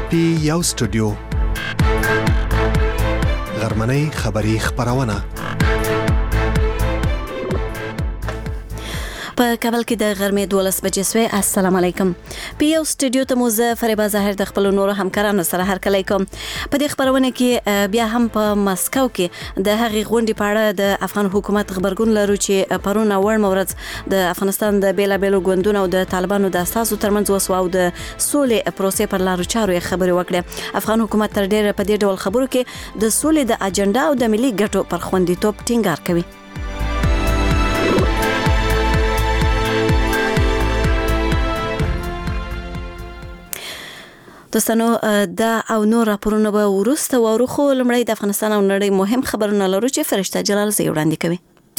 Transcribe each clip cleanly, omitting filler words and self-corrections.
پی یو سټوډیو غرمنۍ خبری خبرونه په کابل کې د غرمې 12 بجې سوې. السلام علیکم. پی یو سټوډیو ته مو زه فریبا ظاهر د خپل نورو همکارانو سره هرکلی کوم. په دې خبرونه کې بیا هم په مسکو کې د هغې غونډې په اړه د افغان حکومت خبرګون لرو چې پرون وړ ورځ د افغانستان د بیلابیلو ګوندونو او د طالبانو د اساسو ترمنځ وسو او د سولې پروسې پر لارو چارو خبرې وکړه. افغان حکومت تر ډیره په دې ډول خبرو کې د سولې د اجنډا او د ملي ګټو پر خوندیتوب ټینګار کوي. دوستانو دا او نور راپورونه به وروسته واورو، خو لومړی د افغانستان او نړۍ مهم خبرونه لرو چې فرشته جلال زی وړاندې کوي.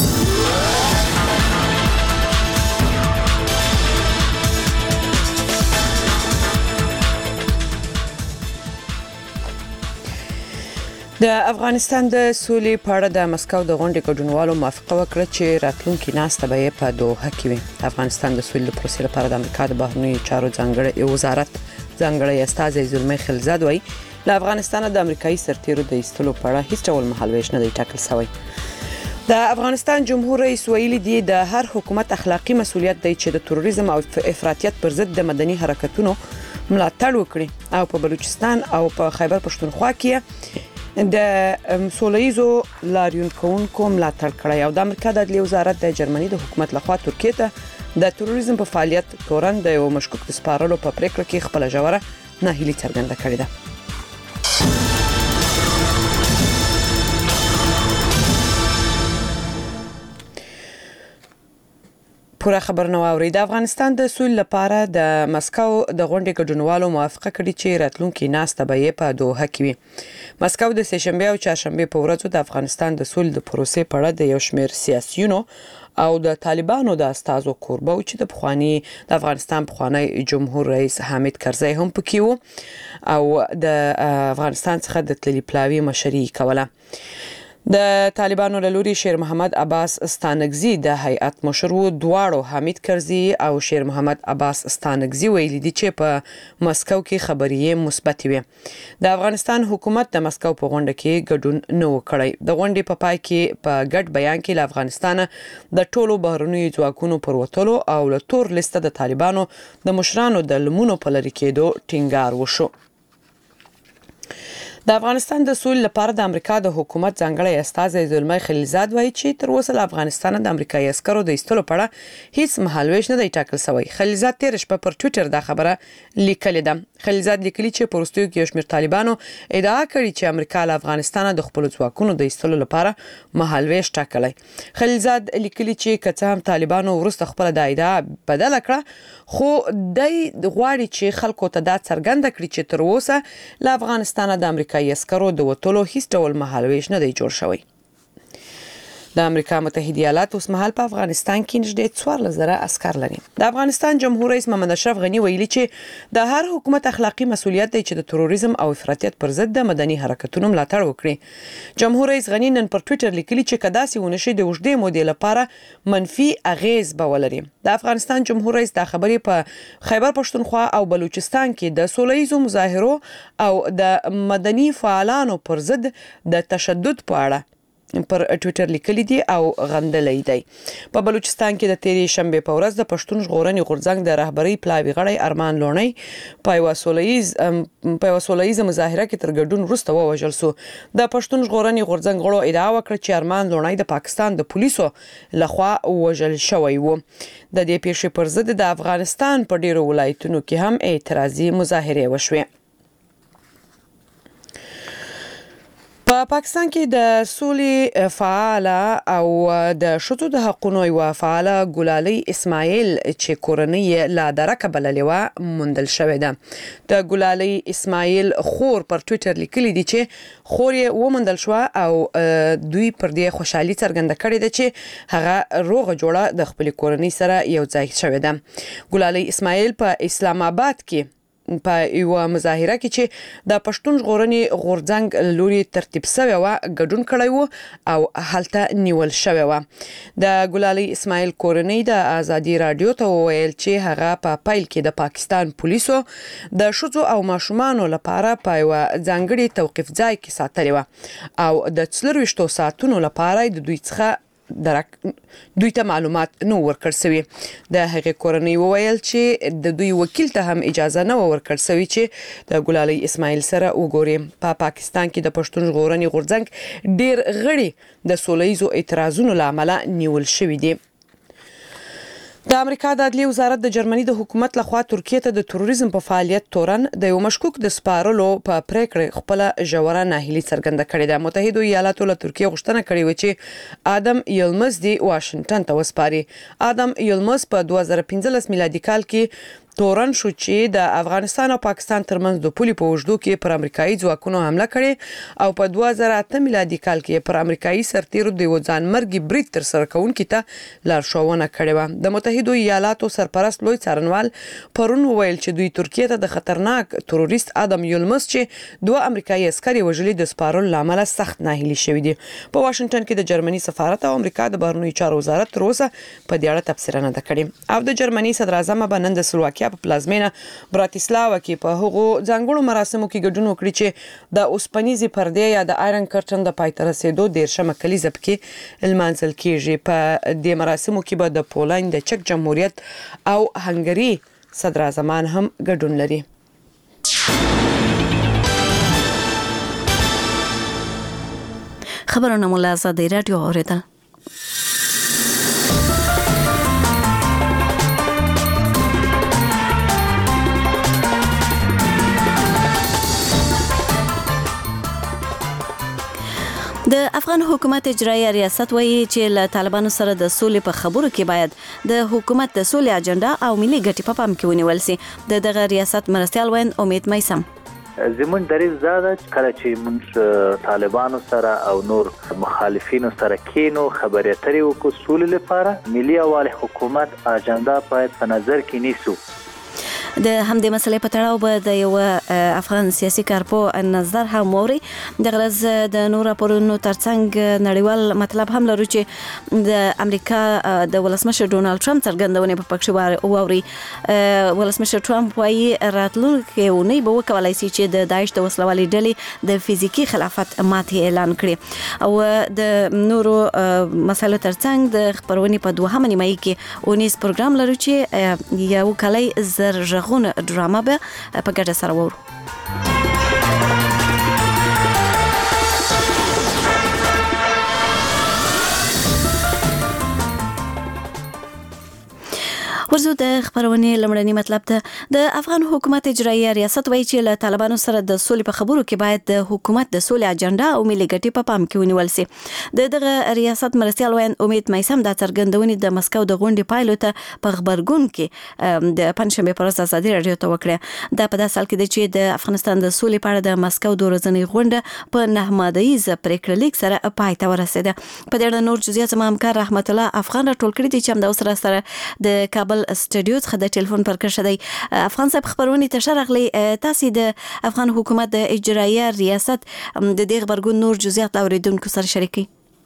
د افغانستان د سولې په اړه د مسکو د غونډې ګډونوالو موافقه وکړه چې راتلونکي ناسته به په دوحه کې وي. افغانستان د سولې پروسې لپاره د امریکا د بهرنیو چارو ځانګړي وزارت ځانګړی استازی زلمی خلیلزاد وایي له افغانستان د امریکایي سرتیرو د ایستلو په اړه هیڅ ډول مهالویش نه دی ټاکل شوی. د افغانستان جمهور رئیس ویلي دی د هر حکومت اخلاقی مسؤلیت دی چې د تروریزم او افراطیت پر ضد د مدني حرکتونو ملاتړ وکړي او په بلوچستان او په خیبر پښتونخوا کې د سولهیزو لاریون کوونکو ملاتړ کړی او د امریکا د عدلیې وزارت د جرمني د حکومت لخوا ترکیه ته د تروریزم په فعالیت تورن د یو مشکوک د سپارلو په پریکړه کې خپل ژوره ناهیلي څرګنده کړې ده. پوره خبرونه واوري. د افغانستان د سولې لپاره د مسکو د غونډې ګډونوالو موافقه کړې چې راتلونکي ناسته به په دوحه کې وي. مسکو د سهشنبه او چهارشنبه په ورځو د افغانستان د سولې د پروسې په اړه د یو شمېر سیاسيونو او د طالبانو د استازو کوربه چې د پخوانی د افغانستان پخوانی جمهور رئیس حامد کرزی هم پکې وو او د افغانستان څخه د تللی پلاوی مشري کوله. د طالبانو له لوري شیر محمد عباس ستانکزی د هیئت مشر وو. دواړو حامد کرزی او شیر محمد عباس ستانکزی ویلي دي چې په مسکو کې خبريه مثبت وي. د افغانستان حکومت د مسکو په غونډه کې ګډون نه وکړي. د غونډې په پای کې په ګډ بیان کې له افغانستان د ټولو بهرنیو ځواکونو پر وټلو او له تور لیسته د طالبانو د مشرانو د لمونو په لری کېدو ټینګار وشو. د افغانستان د سولې لپاره د امریکا د حکومت ځانګړی استازی زلمی خلیلزاد وایي چې تر اوسه له افغانستان د امریکایي عسکرو د ایستلو په اړه هیڅ مهالویش نه دی ټاکل شوی. خلیلزاد تیر شپه پر ټوئیټر دا خبره لیکلې ده. خلیلزاد لیکلي چې په وروستیو کې یو شمېر طالبانو ادعا کړې چې امریکا له افغانستان د خپل ځواکونو د ایستلو لپاره مهالویش ټاکلی. خلیلزاد لیکلي چې که هم طالبانو وروسته خپل د ادعا بدله کړه، خو دای غواړي چې خلکو ته دا څرګنده کړي چې تر اوسه له افغانستان د امریکایي عسکرو د وټلو هیڅ ډول مهالویش نه دی جوړ شوی. د امریکا متحده ایالات اوس مهال په افغانستان کې نږدې 14,000 عسكر لري. د افغانستان جمهور رئیس محمد اشرف غنی ویلي چې د هر حکومت اخلاقی مسؤلیت دی چې د تروریزم او افراطیت پر ضد د مدني حرکتونو ملاتړ وکړي. جمهور رئیس غنی نن پر ټوئیټر لیکلي چې کداسي ونشي د وژدې مودې لپاره منفي اغیز به ولري. د افغانستان جمهور رئیس د خبرې په خیبر پښتونخوا او بلوچستان کې د سولهیزو مظاهرو او د مدني فعالانو پر ضد د تشدد په اړه پر ټوئیټر لیکلي دي او غندلې دي. په بلوچستان کې د تیرې شنبه په ورځ د پښتون ژغورنې غورځنګ د رهبری پلاوی غړی ارمان لونی په وسولهیز مظاهره کې تر ګډون وروسته ووژل شو. د پښتون ژغورنې غورځنګ غړو ادعا وکړه چې ارمان لونی د پاکستان د پولیسو لخوا وژل شوی و. د دې پیښې پر ضد د افغانستان په ډیرو ولایتونو کې هم اعتراضي مظاهره وشوه. په پاکستان کې د سولې فعاله او د شتو د حقوقو یو فعاله ګلالي اسماعیل چې کورنۍ لا درکه بللې و مندل شوې ده. د ګلالي اسماعیل خور پر ټوئیټر لیکلي دي چې خور یې ومندل شو او دوی پر دې خوشحالي څرګنده کړې ده چې هغه روغه جوړه د خپل کورنۍ سره یو ځای شوې ده. ګلالي اسماعیل په اسلام آباد کې په یو مظاهره کې چې د پښتون ژغورنې غورځنګ لوري ترتیب شوی و ګډون کړی و او هلته نیول شوی و. د ګلالي اسماعیل کورنۍ د ازادي رادیو ته وویل چې هغه په پیل کې د پاکستان پولیسو د شذو او ماشومانو لپاره په یو ځانګړي توقيف ځای کې ساتلی و او د 24 ساعتونو لپاره د دوی څخه دوی ته معلومات نو ورکړ سوي. د هغې کورنۍ وویل چې د دوی وکیل ته هم اجازه نه ورکړ سوي چې د ګلالي اسماعیل سره وګوري. په پاکستان کې د پښتون ژغورنې غورځنګ ډیر غړي د سولهییزو اعتراضونو لامل نیول شوي دي. د امریکا د عدلیې وزارت د جرمني د حکومت لخوا ترکیه ته د تروریزم په فعالیت تورن د یو مشکوک د سپارلو په پریکړه خپل ژوره ناهیلي څرګنده کړې ده. متحده ایالاتو له ترکیه غوښتنه کړې و چې آدم یلمز دی واشنگټن ته وسپاري. آدم یلمز په 2015 میلادي کال کې تورن شو چې د افغانستان او پاکستان ترمنځ د پولي په وجدو کې پر امریکایي ځواکونو حمله کړې او په 2008 میلادي کال کې پر امریکایي سرتیرو د ځانمرګي برید تر سره کوونکو ته لارښوونه کړې و. د متحده ایالاتو سرپرست لوی څارنوال پرون وویل چې دوی ترکیه ته د خطرناک تروریست آدم یلمز چې 2 امریکایي عسکر وژلي د سپارلو لامل سخت ناهیلي شوی دي. په واشنگټن کې د جرمني سفارت او امریکا د بهرنیو چارو وزارت تر اوسه په دې اړه تبصره نه کړې او د جرمني صدر اعظم به نن د سلواکیا په پلازمینه براتیسلاوا کې په هغو ځانګړو مراسمو کې ګډون وکړي چې د اوسپنیزي پردې یا د آیرن کرټن د پای ته رسیدو 13 کلیزه کې المنزل کېږي. په دې مراسمو کې به د پولند، د چک جمهوریت او هنګری صدر اعظمان هم ګډون لري. خبرونه مولا آزادي رادیو اوریدل. د افغان حکومت اجرایي ریاست وایي چې له طالبانو سره د سولې په خبرو کې باید د حکومت د سولې اجنډا او ملي ګټې په پام کې ونیول شي. دغه ریاست مرستیال وین امید میسم زمون دریز زاده کله چې موږ طالبانو سره او نور مخالفینو سره کینو خبرې اترې وکړو سولې لپاره ملي یووالي حکومت اجنډا باید په نظر کې نیسو. د همدې مسلې په تړاو به د یو افغان سیاسي کارپو نظر هم موري. د غرض د نور راپورونو ترڅنګ نړیوال مطلب هم لرو چې د امریکا د ولسمشر ډونالد ټرمپ څرګندونې په پکښ ووري. ولسمشر ټرمپ وايي راتلونکي اونۍ به وکولای شي چې د داعش د وسلوالي ډلې د فزیکی خلافت ماتې اعلان کړي او د نورو مسایلو ترڅنګ د خبرونې په 2 نیمایي کې اونیز پروګرام لرو چې یو کلی زر غون ډراما به په ګډه سره وورو. ورزو د خبرونې لمړنی مطلب ته د افغان حکومت اجرایي ریاست وایي چې له طالبانو سره د سولې په خبرو کې باید د حکومت د سولې اجنډا او ملي ګټې په پام کې ونیول شي. دغه ریاست مرستیال وین امید میسم د څرګندونې د مسکو د غونډې پایلو ته په خبرګون کې د پنځشنبه پر ورځ ازادي رادیو ته وکړه. دا په داسې حال کې دی چې د افغانستان د سولې په اړه د مسکو د ورځنۍ غونډه په 9 مادهیز پریکړه لیک سره پای ته ورسیده. په دې اړه نور جزئیات زما همکار رحمت الله افغان راټول کړي دي چې هم د سره د کابل استودیو څخه د ټلیفون پر کښ دی. افغان صاحب خبرونه ته شرغلي تاسو د افغان حکومت د اجرایي ریاست د دې خبرګون نور جزئیات اوریدونکو سره شریکي.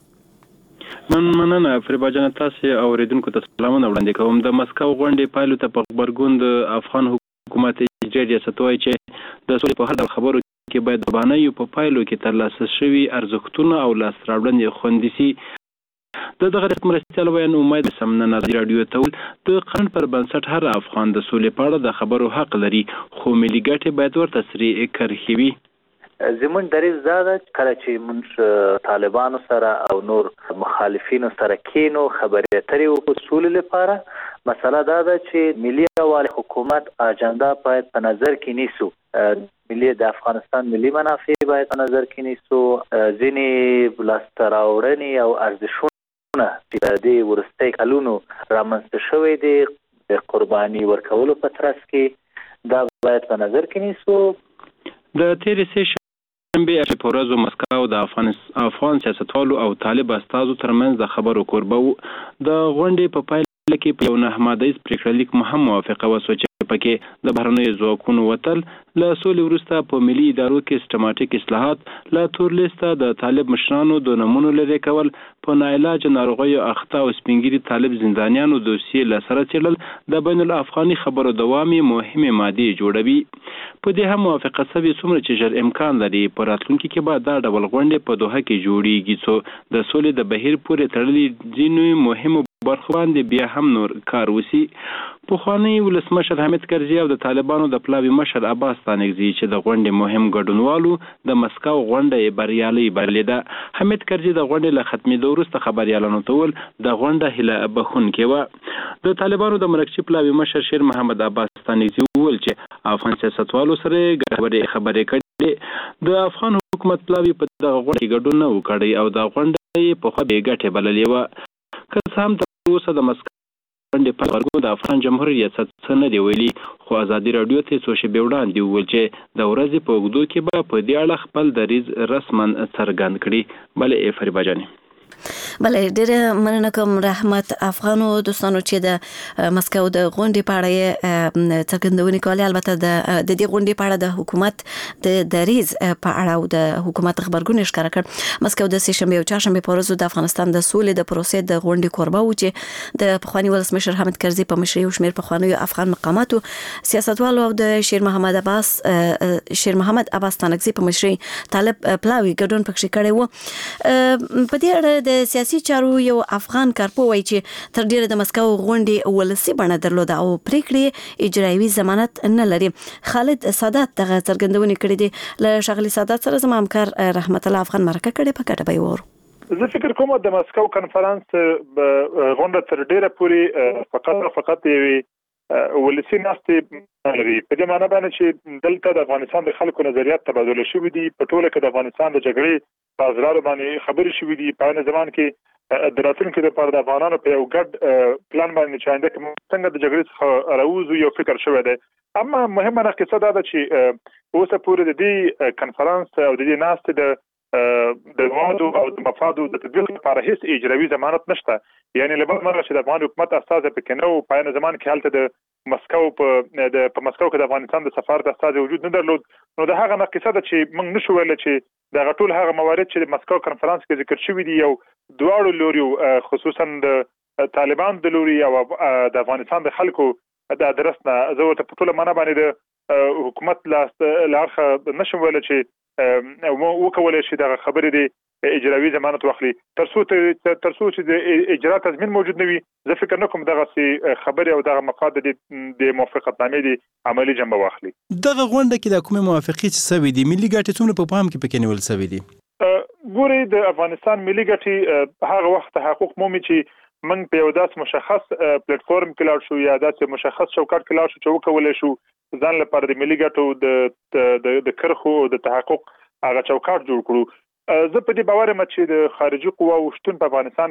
مننه فریبا جان، تاسو اوریدونکو ته سلامونه وړاندې کوم. د مسکو غونډې پایلو ته په خبرګون د افغان حکومت اجرایي ریاست وایي چې د سولې په هر خبرو کې باید د باندې په پایلو کې ترلاسه شوي ارزښتونه او لاس راوړنې خوندي سي. دغه مرستیال وین امید سمنه نظر رادیو ته د قانون پر بنسټ هر افغان د سولې په اړه د خبرو حق لري، خو ملي ګټې باید ورته سرې کرخوي. زمون دریز زاده کله چې موږ طالبانو سره او نور مخالفینو سره کینو خبرې اترې وکړو سولې لپاره مسله دا ده چې ملي یووالي حکومت اجنډا باید په نظر کې نیسو. ملي د افغانستان ملي منافع باید په نظر کې نیسو. ځینې لاسته راوړنې او ارزښتونه چې د ورستۍ کلونو رامنځته شوی دی د قرباني ورکولو په ترڅ کې دا باید په نظر کې نیسو. د تیرې سه شنبې په ورځ مسکو د افغان سیاستوالو او طالب استازو ترمنځ د خبرو کوربه د غونډې په پایله کې په یو 9 مادهیز پریکړه لیک مهم موافقه وشوه چې پکې د بهرنیو ځواکونو وتل له سولې وروسته په ملي ادارو کې سیستماتیک اصلاحات له تور لیسته د طالب مشرانو د نمونو لرې کول په ناعلاج ناروغیو اخته او سپینګیري طالب زندانیانو دوسیې له سره څېړل د بین الافغاني خبرو دوامي مهمې مادې جوړوي. په دې هم موافقه شوې څومره چې ژر امکان لري په راتلونکي کې به دا ډول غونډې په دوحه کې جوړیږي څو د سولې د بهیر پورې تړلي ځینو مهمو برخو باندې بیا هم نور کار وسی. پخوانی ولسمشر حامد کرزي او د طالبانو د پلاوي مشر عباس ستانکزي چې د غونډې مهم ګډونوالو د مسکو غونډه بریالي بللیده. حامد کرزي د غونډې له ختمېدو وروسته خبريالانو ته وویل د غونډه هیله بخښونکې وه. د طالبانو د مرکزي پلاوي مشر شیر محمد عباس ستانکزي وویل چې افغان سیاستوالو سره ګډوډې خبرې کړې. د افغان حکومت پلاوي په دغه غونډه کې ګډون نه وکړي او د غونډې په خوا بې ګټې بللې وه. که هم تر اوسه د مسکو غونډې په اړه د افغان جمهوریت ریاست څه نه دی ویلي، خو ازادي راډیو ته څو شېبې وړاندې وویل چې د ورځې په اوږدو کې به په دې اړه خپل دریځ رسما څرګند کړي. بلې فریبا جانې بله ډیره مننه کوم رحمت. افغانو دوستانو چې د مسکو د غونډې په اړه څرګندونې کولې، البته د دې غونډې په اړه د حکومت د دریځ په اړه او د حکومت خبرګون ښکاره کړ. مسکو د سه شنبه او چهارشنبه په ورځ د افغانستان د سولې د پروسې د غونډې کوربه و چې د پخوانی ولسمشر حامد کرزي په مشرۍ او شمېر پخوانیو افغان مقاماتو سیاستوالو او د شیر محمد عباس ستانکزي په مشرۍ طالب پلاوي ګډون پکې کړی و. په دې اړه د سیاسي چارو یو افغان کارپو وایي چې تر ډیره د مسکو غونډې ولسی بڼه درلوده او پریکړې اجرایوي ضمانت نه لري. خالد سادات دغه څرګندونې کړې دي. له ښاغلي سادات سره زما همکار رحمت الله افغان مرکه کړې په ګډه به وورو. زه فکر کوم د مسکو کنفرانس غونډه تر ډیره پورې فقط یوي ولسی ناستې لري. په دې معنی باندې چې دلته د افغانستان د خلکو نظریات تبادله شوي دي. په ټوله کې د افغانستان د جګړې په ازرار باندې خبرې شوې دي. په هغه زمان کې د راتلونکي لپاره د افغانانو په یو ګډ پلان باندې چې آینده کې څنګه د جګړې څخه راوځو یو فکر شوی دی. اما مهمه نقطه دا ده چې اوسه پورې د دې کنفرانس او د دې ناستې د موادو او د مفادو د تطبیق لپاره هیڅ اجرایوي ضمانت نشته. یعنی له بل مرغه چې د افغان حکومت استازي پکې نه و. په هغه زمان کې هلته د مسکو په مسکو کې د افغانستان د سفارت استازي وجود نه درلود. نو د هغه نقطه ده چې موږ نشو ویل چې د غټول هغه موارد چې د مسکو کنفرانس کې ذکر شوی دي یو دواړو لوري خصوصا د طالبان د لوري او د افغانستان د خلکو د ادرس نه زه ورته په ټوله معنا باندې د حکومت لاخه نشم ویل چې وکولای شي د خبرې دی اجرایوي ضمانت واخلي تر څو چې د اجرا تضمین موجود نه وي. زه فکر نه کوم دغه خبرې او دغه مقاصد د موافقتنامې د عملی جنبه واخلي. دغه غونډه کې د کومه موافقې چې سوي دي ملي ګټې څومره په پام کې پکې نیول سوي دي؟ ګوري د افغانستان ملي ګټې هغه وخت تحقق مومي چې موږ په یو داس مشخص پلیټ فارم کې لاړ شو یا داس مشخص چوکاټ کې لاړ شو چې وکولای شو ځان لپاره د ملي ګټو د کرخو د تحقق هغه چوکاټ جوړ کړو. زه په دې باور یم چې د خارجي قواو شتون په افغانستان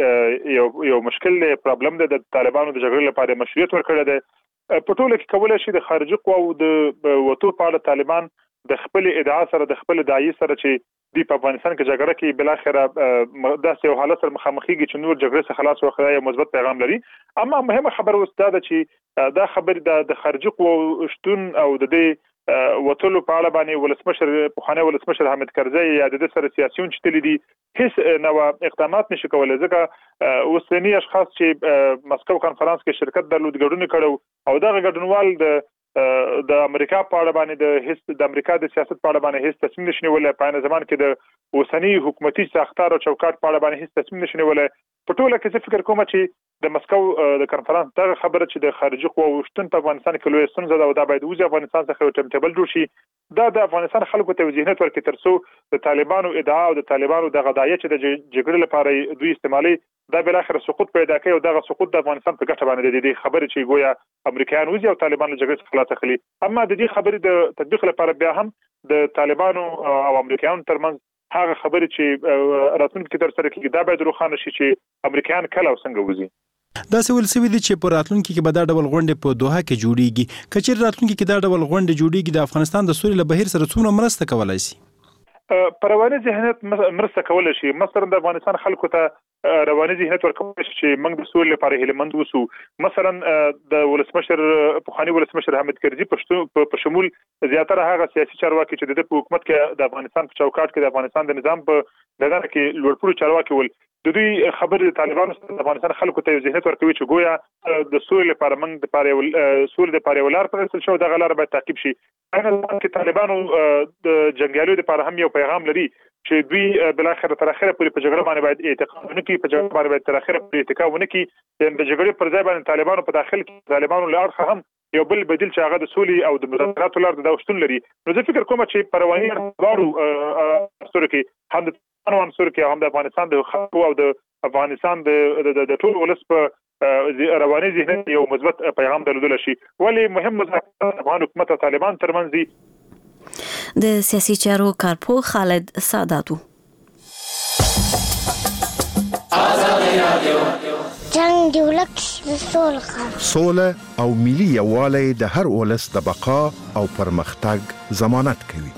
کې یو مشکل دی، پرابلم دی. د طالبانو د جګړې لپاره مشروعیت ورکړی دی. په ټوله کې کولای شي د خارجي قواو د وټو په اړه طالبان د خپل ادعا سره د خپل داعی سره چې دی په افغانستان کې جګړه کې بل اخره داسې یو حالت سره مخامخېږي چې نور جګړې څخه خلاص وخت یو مثبت پیغام لري. اما مهمه خبره اوس دا ده چې دا خبر د خارجي قواو شتون او د دې وټلو په اړه باندې ولسمشر پخوانی ولسمشر حامد کرزي یا د سره سیاسيون چې تل دي هیڅ نو اقدامات نشي کولای. ځکه اوسنی اشخاص چې مسکو کنفرانس کې شرکت درلود ګډون کړو او دغه ګډونوال د امریکا په اړه باندې د امریکا د سیاست په اړه باندې هیڅ تصمیم نشي ولې. په هغه زمان کې د اوسنی حکومتي ساختار او چوکاټ په اړه باندې هیڅ تصمیم نشي ولې. په ټوله کې څه فکر کوم چې د مسکو د کنفرانس دغه خبره چې د خارجي قواو شتون په افغانستان کې لوی ستونزه ده او دا باید وځي افغانستان څخه یو ټیبل جوړ شي. دا د افغانستان خلکو ته ذهنیت ورکړي تر څو د طالبانو ادعا او د طالبانو د غدايه چې د جګړې لپاره دوی استعمالي دا بل اخر سقوط پیدا کوي او دغه سقوط د افغانستان په ګټه باندې د خبرې چې گویا امریکایان وځي او طالبان له جګړې څخه خلاص اخلي. اما د دې خبرې د تطبیق لپاره بیا هم د طالبانو او امریکایانو ترمنځ هغه خبرې چې راتلونکي کې تر سره کېږي دا باید روښانه شي چې امریکایان کله او څنګه وځي. دا سوال سوي دي چې په راتلونکي کې به دا ډول غونډې په دوحه کې جوړیږي. کچېر راتلونکي کې دا ډول غونډې جوړیږي د افغانستان د سولې له بهیر سره څومره مرسته کولای شي؟ پر رواني ذهنیت مرسته کولای شي. مثلا د افغانستان خلکو ته رواني ذهنیت ورکول شي چې موږ د سولې لپاره هیلهمند اوسو. مثلا د ولسمشر پخوانی ولسمشر حامد کرزي په شمول زیاتره هغه سیاسي چارواکي چې د حکومت کې د افغانستان په چوکاټ کې د افغانستان د نظام په دغه کې لوړپوړو چارواکي ول، د دوی خبرې د طالبانو د افغانستان خلکو ته ذهنیت ورکوي چې گویا د سولې لپاره موږ د سولې لپاره ولار پرېستل شو، دغه لار باید تعقیب شي. چې طالبانو د جنگیالیو لپاره هم یو پیغام لري چې دوی بل اخر تر اخره پورې په جګړه باندې باید اعتقاد ونه کړي، په جګړه باندې باید تر اخره پورې اعتقاد ونه کړي. د جګړې پر ځای باندې طالبانو په داخل کې طالبانو له اړخه هم یو بل بدیل چې هغه د سولې او د مذاکراتو لار د شتون لري. نو زه فکر کوم چې په رواني اړخو سره کې هم د افغانستان سره کې هم د افغانستان د خلکو او د افغانستان د ټول ولس په رواني ذهنیت یو مثبت پیغام درلودل شي. ولی مهم مذاکرات افغان حکومت او طالبان ترمنځ دي. د سیاسي چارو کارپوه خالد ساداتو. جنگ دی ولک سوله او ملي یووالی د هر ولس د بقا او پرمختګ ضمانت کوي.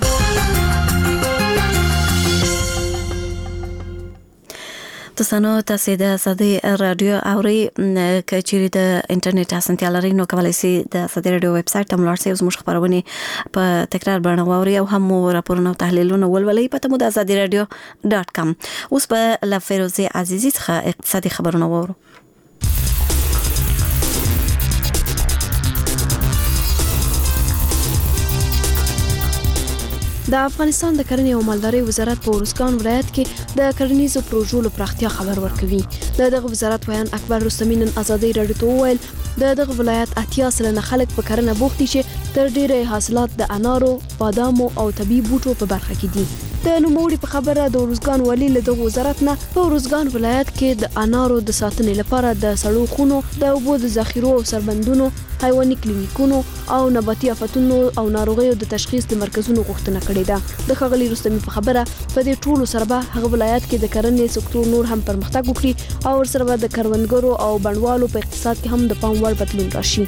تاسو د ازادي رادیو اوري کچېری د انټرنیټ اسانتیا لري نو کولای شئ د ازادي رادیو ویب سټ هم لاړ شئ او زموږ خبرونه په تکرار باندې واوري او هم راپورونه او تحلیلونه ولولئ په تمو د azadiradio.com. اوس په لفیروزي عزیزی څخه اقتصادي خبرونه واورو. د افغانستان د کرنې او مالدارۍ وزارت په ورزګان ولایت کې د کرنیزو پروژو لپاره خبر ورکوي. دغه وزارت ویان اکبر رستمی نن ازادي رادیو ته وویل دغه ولایت 80 سلنه خلک په کرنه بوخت دي چې تر ډیره حاصلات د انارو، بادامو او طبيعي بوټو په برخه کې دي. د نوموړي په خبره د ورزګان والی له دغه وزارت نه په ورزګان ولایت کې د انارو د ساتنې لپاره د سړو خونو، د اوبو د ذخیرو او سربندونو، حیواني کلینیکونو او نباتي آفتونو او ناروغیو د تشخیص د مرکزونو غوښتنه کړې ده. د ښاغلي رستمی په خبره په دې ټولو سره به هغه ولایت کې د کرنې سکتور نور هم پرمختګ وکړي او ورسره به د کروندګرو او بڼوالو په اقتصاد کې هم د پام وړ بدلون راشي.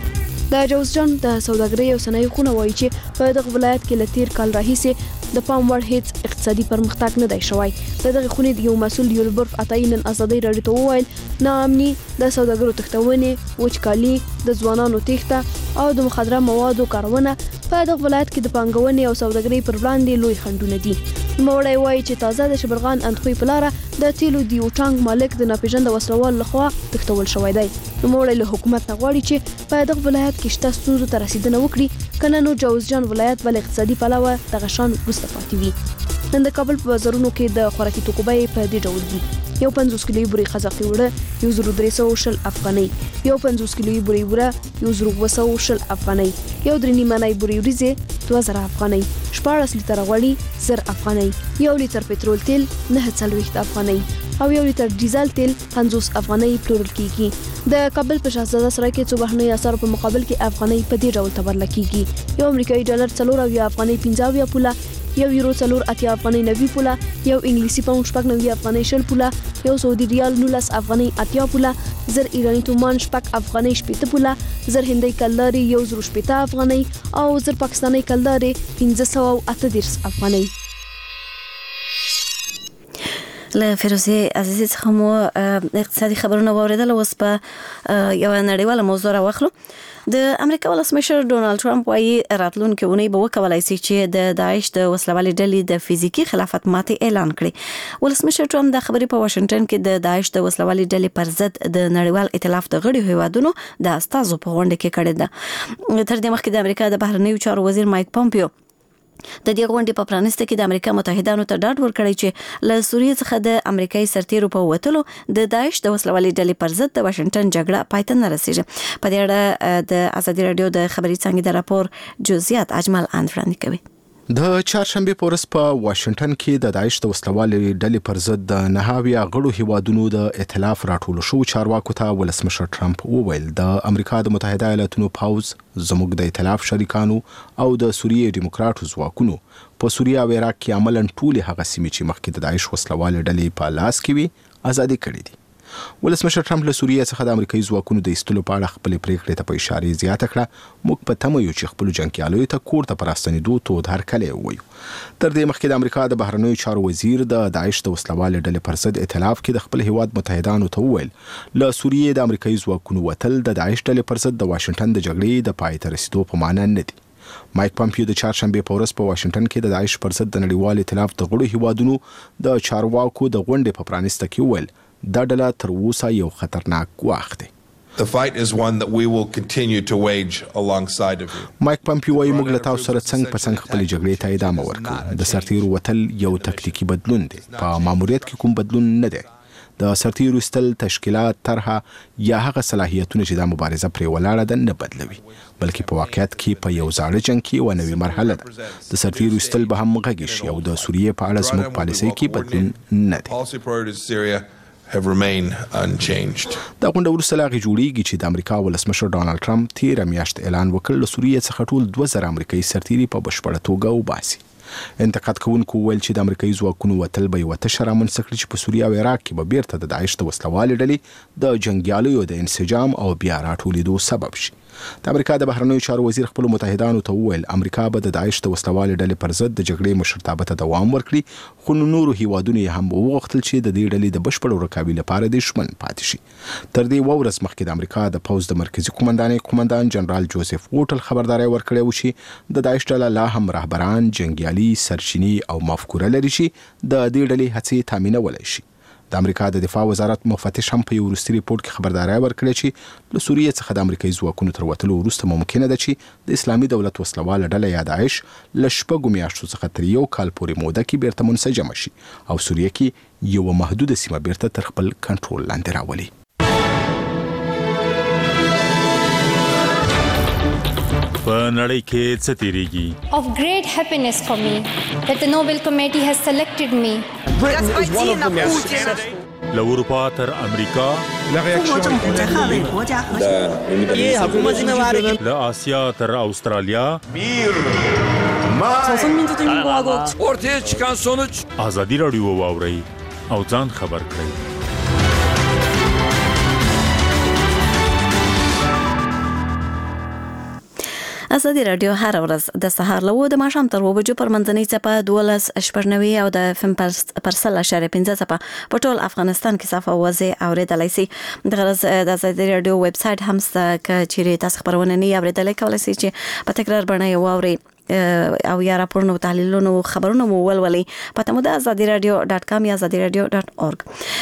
د جوزجان د سوداګرۍ او صنایع خونه وایي چې په دغه ولایت کې له تیر کال راهیسې د پام وړ هیڅ اقتصادي پرمختګ نه دی شوی. دغه خونې یو مسول یولبرف عطایی نن ازادي رادیو ته وویل ناامني، د سوداګرو تښتونې، وچکالي، د ځوانانو تېښته او د مخدره موادو کارونه په دغه ولایت کې د پانګونې او سوداګرۍ پر وړاندې لوی خنډونه دي. نوموړی وایي چې تازه د شبرغان اندخوی په لاره د تیلو د یو ټانک مالک د ناپېژانده وسلوال لخوا تښتول شوی دی. نوموړی له حکومت نه غواړي چې په دغه ولایت کې شته ستونزو ته رسیدنه وکړي، کنه نو جوزجان ولایت بل اقتصادي پلوه دغه شان وروسته پاتې وي. نن د کابل په بازارونو کې د خوراکي توکو بیې په دې ډول دي: یو 50 کیلویي بوري خزاقي وړه 1310 افغانۍ، یو 50 کیلویي بوري وړه 1210 افغانۍ، یو 3 منای بوري وریځې 2000 افغانۍ، 14 لیتر غوړي 1000 افغانۍ، یو لیتر پټرول تیل 940 افغانۍ او یو لیتر ډیزل تیل 50 افغانۍ پلورل کیږي. د کابل په شاهزاده سرای کې څو بهرنۍ اسعار په مقابل کې افغانۍ په دې ډول تبادله کیږي: یو امریکایي ډالر 4 افغانۍ 15 پوله، یو یورو 4 افغانۍ 90 پوله، یو انګلیسي پاوند 90 افغانۍ 60 پوله، یو سعودي ریال 19 افغانۍ 80 پوله، 1000 ایرانی تومان 6 افغانۍ 70 پوله، 1000 هندۍ کلداري 1080 افغانۍ او 1000 پاکستاني کلداري 1538 افغانۍ. له فیروزي عزیزی څخه مو اقتصادي خبرونه واوریدل. اوس په یو نړیواله موضوع راوخلو. د امریکا ولسمشر ډونالد ټرمپ وايي راتلونکي اونۍ به وکولای شي چې د داعش د وسلوالې ډلې د فزیکی خلافت ماتې اعلان کړي. ولسمشر ټرمپ د خبرې په واشنگټن کې د داعش د وسلوالې ډلې پر ضد د نړیوال ائتلاف د غړو هیوادونو د استازو په غونډه کې کړې ده. تر دې مخکې د امریکا د بهرنیو چارو وزیر مایک پومپیو د دې غونډې په پرانیسته کې د امریکا متحدانو ته ډاډ ورکړی چې له سوریې څخه د امریکایي سرتیرو په وټلو د داعش د وسلوالې ډلې پر ضد د واشنگټن جګړه پای ته نه رسیږي. په دې اړه د ازادي رادیو د خبري څنګه د راپور جزئیات اجمل وړاندې کوي. د چهارشنبه په ورځ په واشنگټن کې د داعش د وسلوالې ډلې پر ضد د نهاویا غړو هیوادونو د ائتلاف راټول شو چارواکو ته ولسمشر ټرمپ وویل د امریکا د متحده ایالاتونو پوز زموږ د ائتلاف شریکانو او د سوریې دیموکراتو ځواکونو په سوریه او عراق کې عملاً ټول هغه سیمې چې مخکې د داعش وسلوالې ډلې په لاس کې وي آزادي کړې دي. ولسمشر ټرمپ له سوریې څخه د امریکایي ځواکونو د ایستلو په اړه خپلې پریکړې ته په اشاره زیاته کړه موږ په تمه یو چې خپل جنګیالیو ته کور ته پر راستنېدو تود هرکلی ووایو. تر دې مخکې د امریکا د بهرنیو چارو وزیر د داعش د وسلوالې ډلې پر ضد ائتلاف کې د خپل هیواد متحدانو ته وویل له سوریې د امریکایي ځواکونو وتل د داعش ډلې پر ضد د واشنګټن د جګړې د پای ته رسیدو په معنا نه دي. مایک پامپیو د چهارشنبې په ورځ په واشنګټن کې د داعش پر ضد د نړیوال ائتلاف د غړو هیوادونو د چارواکو د غونډې په پرانیسته کې وویل دا ډله تر اوسه یو خطرناک وخت دی. The fight is one that we will continue to wage alongside of you. مایک پامپیو وايي موږ له تاسو سره څنګ په څنګ خپل جګړې ته ادامه ورکوو. د سرتیرو وتل یو تکتیکي بدلون دی. په ماموریت کې کوم بدلون نه دی. د سرتیرو استل تشکیلات طرحه یا هغه صلاحیتونه چې د مبارزه پرې ولاړه ده نه بدلوي بلکې په واقعیت کې په یو زاړه جنګ کې یو نوې مرحله ده. د سرتیرو استل به هم غږی شي او د سوریې په اړه زموږ پالیسۍ کې بدلون نه دی. have remained unchanged. دا غونډه وروسته لا جوړیږي چې د امریکا ولسمشر ډانلډ ټرمپ تیر میاشت اعلان وکړ له سوریې څخه ټول 2000 امریکایي سرتیري په بشپړه توګه وباسي. انتقاد کوونکو ویل چې د امریکایي ځواکونو وتل به یو تشه رامنځته کړي چې په سوریه او عراق کې به بیرته د داعش د وسلوالې ډلې د جنګیالیو د انسجام او بیا راټولېدو سبب شي. د امریکا د بهرنیو چارو وزیر خپل متحدانو ته وویل امریکا به د داعش د وسلوالې ډلې پر ضد د جګړې مشرتابه ته دوام ورکړي خو نورو هیوادونو یې هم وغوښتل چې د دې ډلې د بشپړو رکابي لپاره د شمن پاتې شي. تر دې ورځ مخکې د امریکا د پوځ د مرکزی قومندان جنرال جوزف ووټل خبرداري ورکړې و چې د داعش ډله لا هم رهبران جنګیالي سرچینی او مفکوره لري چې د دې ډلې هڅې تامینولی شي. د امریکا د دفاع وزارت مفتش هم په یو وروستي ریپورت کې خبرداري ورکړې چې له سوریې څخه د امریکایي ځواکونو تر وتلو وروسته ممکنه ده چې د اسلامي دولت وسلواله ډله یا داعش له 6 میاشتو څخه تر 1 کال پورې موده کې بیرته منسجم شي او سوریه کې یو محدوده سیمه بیرته تر خپل کنټرول لاندې راولي. په نړۍ کې څه تیریږي؟ Of great happiness for me that the Nobel Committee has selected me. له اروپا تر امریکا، له آسیا تر استرالیا، ortaya çıkan sonuç ازادي راډیو واورئ او ځان خبر کړئ. ازادي رادیو هر ورځ د سهار له 2 د ماښام تر 2 بجو پر منځنۍ څپه 12.90 او د FM پر 15 څپه په ټول افغانستان کې صفه وځي اوریدلای شي. د غرض د ازادي رادیو ویب سټ هم ستاسو چیرې تاسو خبرونه نه اوریدلای کولای شئ چې په تکرار باندې واوري او یا راپورونو تحلیلونو خبرونو ولولي پته مو د azadiradio.com یا azadiradio.org.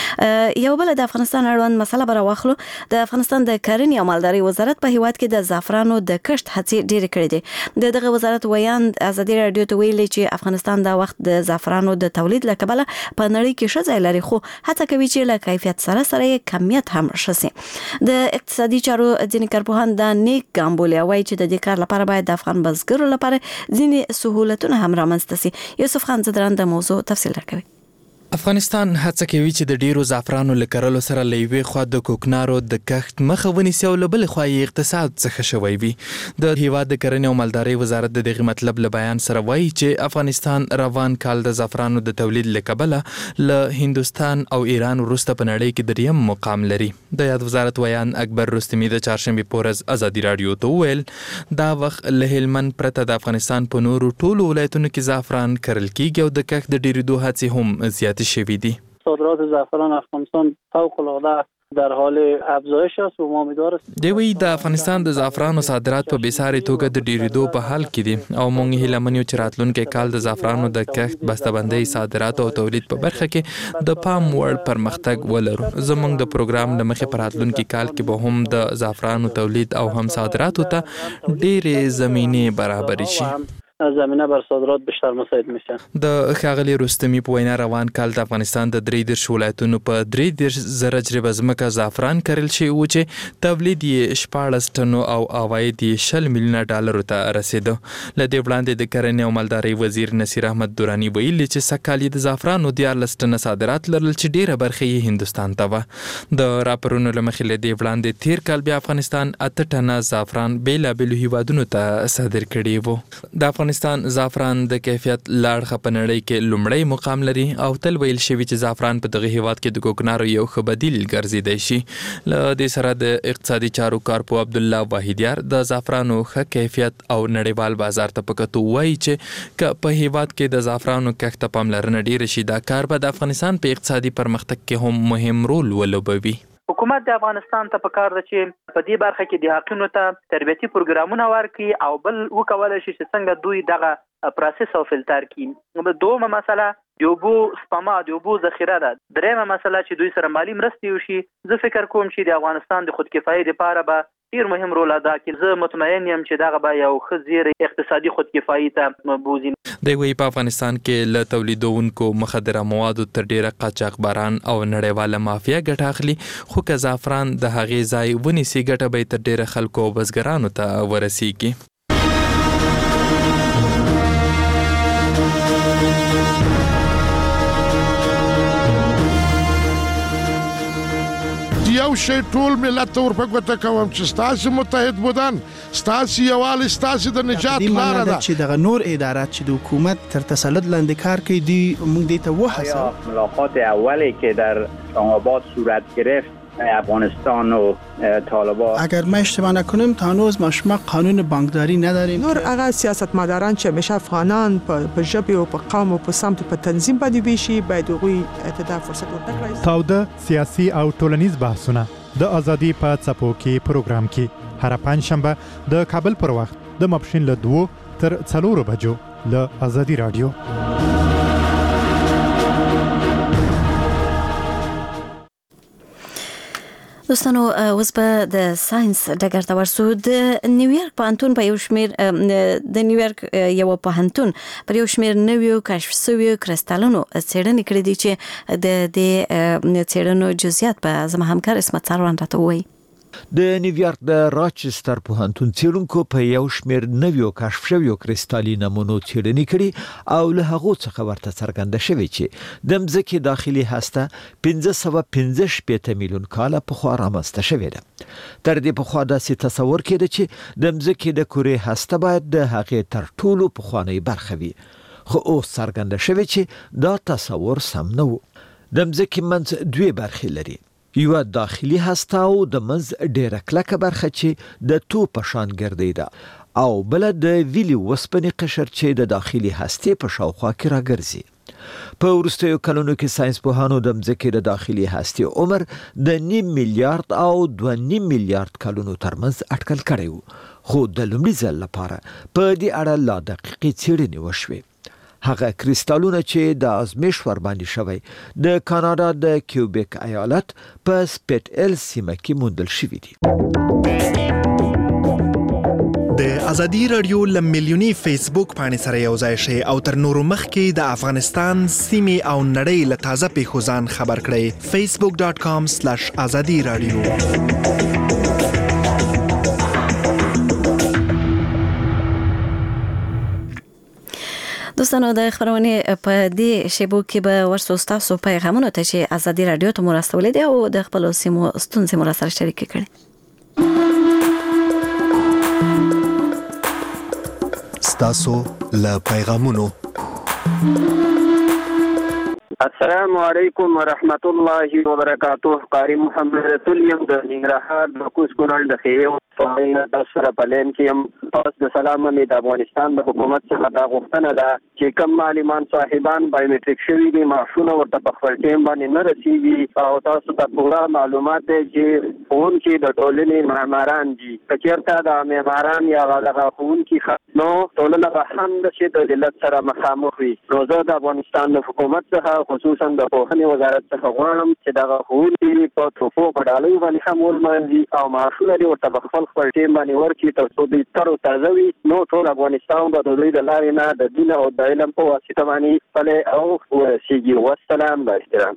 یو بل د افغانستان اړوند مسله بر واخلو. د افغانستان د کرنې او مالداري وزارت په هیواد کې د زعفرانو د کښت هڅې ډېرې کړې دي. دغه وزارت ویان ازادي رادیو ته ویلي چې افغانستان د وخت د زعفرانو د تولید لپاره په نړۍ کې ښه ځای لري خو هڅه کوي چې له کیفیت سره کمیت هم شسي. د اقتصادي چارو ځینې کارپوهان د نیک ګامبولیا وایي چې د دې کار لپاره باید د افغان بزګرو لپاره ځینې سهولتونه هم رامنځته سي. یوسف خان زدران د موضوع تفصیل راکوي. افغانستان هڅه کوي چې د ډیرو زعفرانو لکرلو سره لوي خو د کوکنارو د کښت مخه ونیسي او بل خو اقتصاد څخه شوی وي. د هیواد د کرنې او مالدارۍ وزارت دغه مطلب له بیان سره وایي چې افغانستان روان کال د زعفرانو د تولید لکبله له هندستان او ایران وروسته په نړۍ کې دریم مقام لري. د یاد وزارت ویان اکبر رستمی د چهارشنبه په ورځ ازادي رادیو ته ویل دا وخت له هلمند پرته د افغانستان په نورو ټولو ولایتونو کې زعفران کرل کیږي او د کښت د ډیریدو هڅې هم زیات شوی دی. صادرات زعفران افغانستان فوق العاده در حال افزایش است و ما امیدواریم دوی د افغانستان د زعفرانو صادرات په بیساري توګه د ډیریدو په حال کې دي او موږ هیله منو چې راتلونکي کال د زعفرانو د کښت بسته‌بندۍ صادرات او تولید په برخه کې د پام وړ پرمختګ ولرو. زموږ د پروګرام د مخې پر راتلونکي کال کې به هم د زعفرانو تولید او هم صادراتو ته ډېرې زمینې برابر شي. زمینه بر صادرات بیشتر مساعد میشه. د ښاغلي رستمی په وینا روان کال د افغانستان د 33 ولایتونو په 33 جریبه ځمکه زعفران کرل شوی و چې تولید یې 14 ټنو او عواید یې 10 میلیونه ډالرو ته رسیدو. له دې وړاندې د کرنې او مالدارۍ وزیر نصیر احمد دورانی ویلي چې سکهال د زعفرانو 14 ټنه صادرات لرل چې ډیره برخه یې هندستان ته و. د راپورونو لمخې له دې وړاندې تیر کال بیا افغانستان 8 ټنه زعفران بیلابېلو هیوادونو ته صادر کړي وو. د افغانستان زعفران د کیفیت لاړخه په نړۍ کې لومړی مقام لري او تل ویل شوی چې زعفران په دغه هیواد کې د کوکنارو یو ښه بدیل ګرځیدای شي. له دې سره د اقتصادي چارو کارپو عبدالله واحدیار د زعفرانو ښه کیفیت او نړیوال بازار ته په کتو وایي چې که په هیواد کې د زعفرانو کښت ته پاملرنه ډیره شي دا کار به د افغانستان په اقتصادي پرمختګ کې هم مهم رول ولوبوي. حکومت د افغانستان ته پکار ده چې په دې برخه کې د حقونو ته تربیتي پروګرامونه ورکړي او بل وکولای شي چې څنګه دوی دغه پروسس او فلټر کړي. دومره مسله د اوبو سپما د اوبو ذخیره ده. دریمه مسله چې دوی سره مالی مرستې وشي. زه فکر کوم چې د افغانستان د خودکفایۍ لپاره به ډیر مهم رول ادا کوي. زه مطمئن یم چې دغه به یو ښه زیری اقتصادي خودکفایي ته بوځي. دی وایي په افغانستان کې له تولیدونکو مخدره موادو تر ډیره قاچاقبران او نړیواله مافیا ګټه اخلي، خو که زعفران د هغې ځای ونیسي ګټه به تر ډیره خلکو او بزګرانو ته ورسیږي. یو شی ټول ملت ته ورپګوته کوم چې ستاسو متحد بودن ستاسو یووالی ستاسو د نجات لاره ده. چې دغه نور ادارات چې د حکومت تر تسلط لاندې کار کوي دی موږ دې ته وهڅوو. ملاقات اولی که در اسلام‌آباد صورت گرفت افغانستان و طالبان، اگر ما اشتباه نکنیم تا هنوز ما قانون بانکداری نداریم. نور هغه سیاستمداران چې همیشه افغانان په ژبه او په قوم او په سمت په تنظیم باندې ویشي باید هغوی ته فرصت ورکړي. تاوده سیاسي او ټولنیز بحثونه د ازادي په څپو کې پروګرام کې هر پنځشنبه د کابل پر وخت د ماپښین له 2 تر 4 بجو له ازادي رادیو. دوستانو اوس به د ساينس ډګر ته ورسو. د نیویارک پوهنتون په یو شمیر د نیویارک یو پوهنتون پر یو شمیر نویو کشف شویو کرستالونو څېړنې کړې دي چې د دې څېړنو جزئیات به زما همکار اسمت سروان راته وایي. د نیویارک د راچستر پوهنتون څېړونکو په یو شمیر نویو کشف شویو کریستالي نمونو څېړنې کړي او له هغو څخه ورته څرګنده شوې چې د مځکې داخلي هسته 515 میلیون کاله پخوا رامنځته شوې ده. تر دې پخوا داسې تصور کېده چې د مځکې د کورې هسته باید د هغې تر ټولو پخوانۍ برخه وي، خو اوس څرګنده شوې چې دا تصور سم نه و. د مځکې منځ 2 برخې لري، یو داخلي هسته او د منځ ډیره کلکه برخه چې د تو په شان ګرځي ده او بل د ویلی وسپنې قشر چې د داخلي هسته په شاوخوا کې راګرځي. په وروستیو کلونو کې ساينس پوهانو د مځکې د داخلي هسته عمر د 9 میلیارډ او 2.5 میلیارډ کلونو ترمنځ اټکل کړی و، خو د لومړي ځل لپاره په دې اړه لا دقیقې څېړنې وشوې. هغه کریستالونه چې د ازمیش ور باندې شوی د کاناډا د کیوبیک ایالت په سپیټ ال سیمه کې موندل شوی دي. د ازادي رادیو لملیونی فیسبوک باندې سره یو ځای شي او تر نورو مخکې د افغانستان سیمې او نړۍ له تازه پیښو ځان خبر کړئ. facebook.com/azadi radio. دوستانو د خبرونه په دې شیبو کې به ورسو تاسو پیغامونه ته چې ازادي رادیو ته مرستولې دي او د خپل سیمو ستونزې مو سره شریک کړئ. تاسو له پیغامونو. السلام علیکم ورحمت الله وبرکاته. قاری محمد رسول یم د ننګرهار د کوز کونړ د خیو د سره پلین کې تاسو د سلام مې د افغانستان د حکومت څخه دا غوښتنه ده چې کوم معلمان صاحبان بایومټریک شوي دي معاشونه ورته په خپل ټیم باندې نه رسیږي او تاسو ته پوره معلومات دي چې ښوونکي د ټولنې معماران دي. که چېرته د معماران یا دغه ښوونکي نو ټولنه به هم د ذلت سره مخامخ وي. نو زه د افغانستان د حکومت څخه خصوصا د پوهنې وزارت څخه غواړم چې دغه ښوونکي په توپو په ډالۍ باندې هم ولمانځي او معاشونه دې ورته په خپل ټیم باندې ورکړي تر څو دوی تر او تازه وي. نو ټول افغانستان به د دوی د لارې نه د دین او د علم په واسطه باندې پلی او ورسیږي. والسلام با احترام.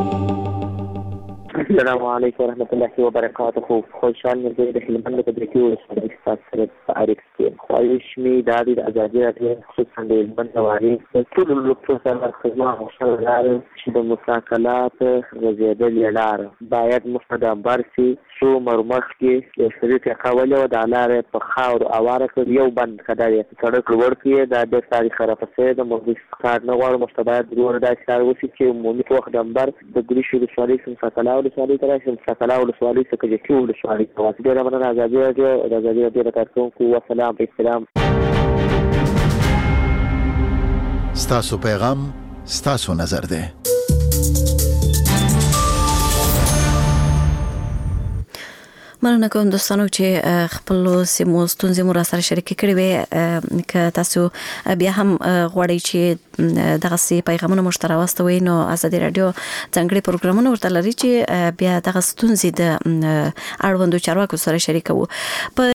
السلام علیکم ورحمت الله وبرکاته. خوشحال مزید د هلمند په دې کې استاد سره په اړیکه کې خواهش می د ازادي راډیو خصوصا د بندواري ټول لوکو سره خدمت وشول چې د مساکلات غزیدل لار باید مستدام برسي شو مرمخ کې د شریک قواله او د لارې په خاور اواره کې یو بند کډای سړک ورکی د تاریخ راپسې د موږ کار نه غواړو مستباد ضرور د اشاره وسی چې عمومي وخت دمبر د ګریشو د سوالي سم ساتلاو د سوالي تر شم ساتلاو د سوالي څخه چې ټول د سوالي په واسطه د رمضان ازادي راډیو د کارکونکو والسلام احترام ستاسو پیغام ستاسو نظر ده. مننه کوم دوستانو چې خپل سیمو ستونزې مو را سره شریک کړي وي که تاسو بیا هم غواړئ چې دغه سي پیغامونه مشترک واستوي نو ازادي رادیو څنګه پروګرامونه ورته لري چې بیا دغه ستونزې د اړوندو چارواکو سره شریکو.